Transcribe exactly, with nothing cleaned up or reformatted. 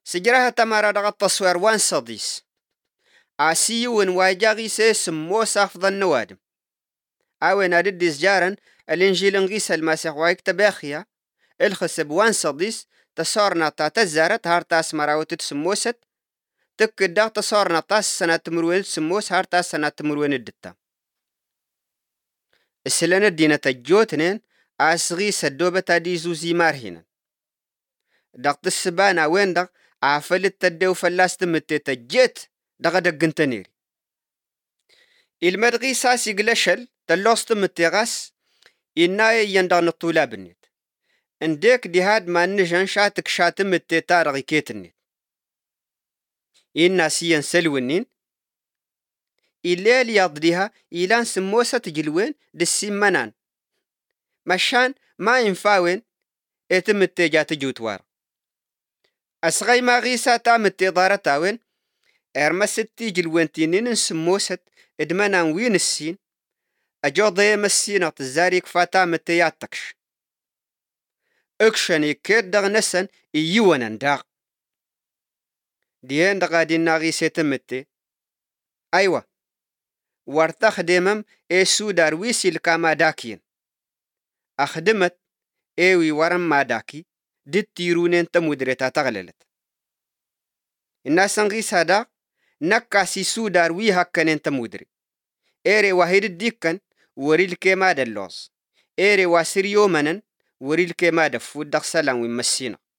سجرها تمارا دغا التصوير وان صديس عسيو واجاغي سيسمو سافض النوادم اوين ادديس جارن الانجيل انغيس المسيح وايك تباخيا الخسب وان صديس تصورنا تاتا الزارت هارتاس مراوت تسموست تك الدغ تصورنا تاس سنة تمروين تسموس هارتاس سنة تمروين الدتا السلانة الدينة تجوتنين اسغي سدوبة تاديزو زيمار هنا دغ تسبانا وين دغ عافلت تدو فلاس تمتي تجيت دغ دقن تنيري المدغي ساسي قلشل تلوس تمتي غاس إنا يندغ نطولا بنيت انديك دي هاد ما نجان شاتك شاتم التيتارغي كيتنيت إنا سيان سلوينين إليل يضديها إلان سموسة تجلوين دي السيمانان مشان ما ينفاوين اتم التيجات جوتوار أسغي ما غيسا تام التيضارة تاوين ارمستي جلوين تينين سموسة ادمانان وين السين أجو ضيم السينة الزاريك فاتام التياتكش اكشن يكيد دغ نسن ايوانا داغ ديان دغا دي ناغي سيتمتي ايوه وارتخ ديمم ايسو دارويسي الكاما داكين اخدمت ايوي ورم ما داكي دي تيرونين تمودريتا تغللت الناس انغيس هدا نكاسي سو داروي هكا تمودري ايري واحد الديكن وريل كيما دلوز ايري واسريو منن وريل كيما دفو دغ سلام ومسينا